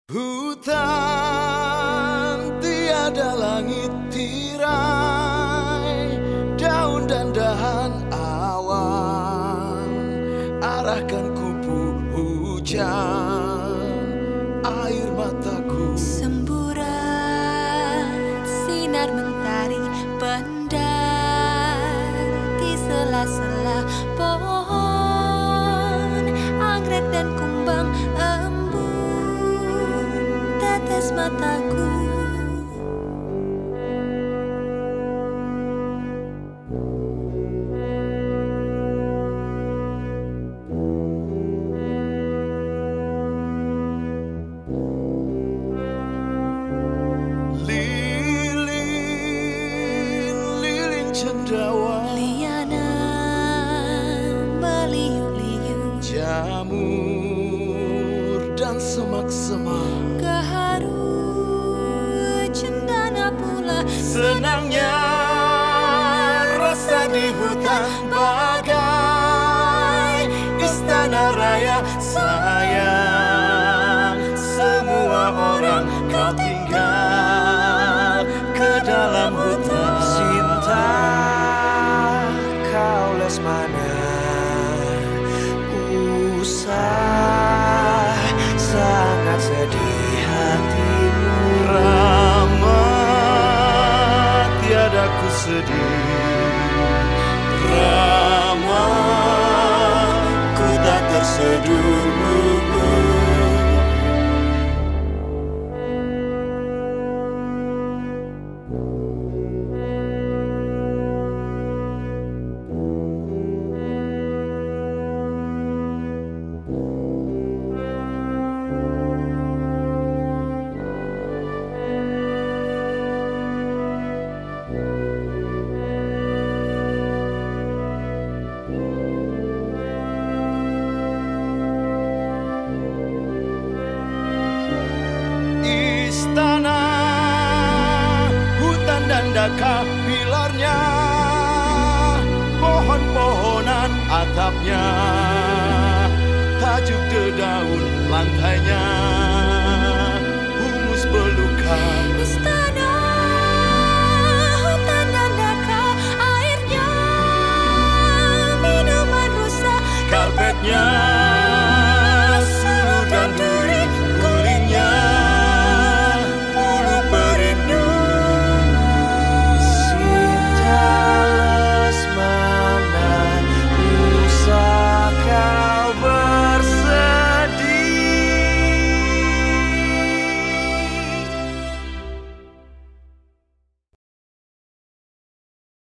Hutan tiada langit tirai, daun dan dahan awan, arahkan kupu hujan, air mataku. Semburat sinar mentari pendar di sela-sela pohon, anggrek dan kumbang embun tetes mataku. Lilin cendawa, Liana meliuk-liuk, jamur dan semak-semak. gaharu cendana pula. Senangnya rasa di hutan bagai istana raya. Sayang, semua orang kau tinggal ke dalam hutan. Cinta kau lesmana, usai sangat sedih hatimu. Rama, tiada ku sedih. Rama, ku tak terseduh. Istana, hutan dan daka pilarnya, pohon-pohonan atapnya, tajuk dedaun lantainya.